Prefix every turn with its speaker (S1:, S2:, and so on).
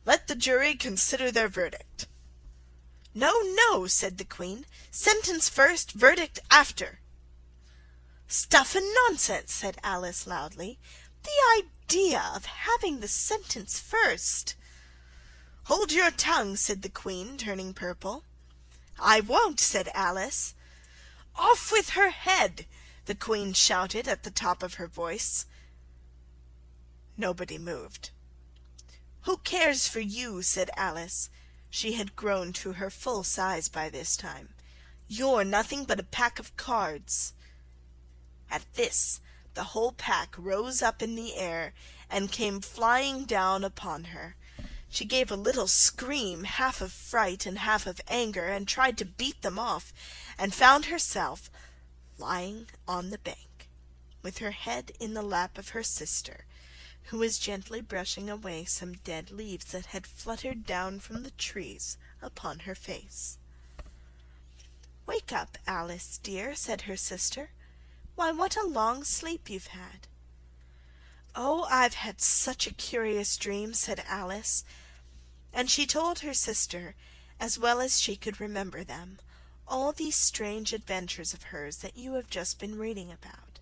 S1: Let the jury consider their verdict." "No, no," said the Queen. "Sentence first, verdict after." "Stuff and nonsense!" said Alice loudly. "The idea of having the sentence first!" "Hold your tongue!" said the Queen, turning purple. "I won't," said Alice. "Off with her head!" the Queen shouted at the top of her voice. Nobody moved. "Who cares for you?" said Alice. She had grown to her full size by this time. "You're nothing but a pack of cards." At this the whole pack rose up in the air and came flying down upon her. She gave a little scream, half of fright and half of anger, and tried to beat them off, and found herself lying on the bank, with her head in the lap of her sister, who was gently brushing away some dead leaves that had fluttered down from the trees upon her face. "Wake up, Alice, dear," said her sister. "Why, what a long sleep you've had!" "Oh, I've had such a curious dream," said Alice, and she told her sister, as well as she could remember them, all these strange adventures of hers that you have just been reading about.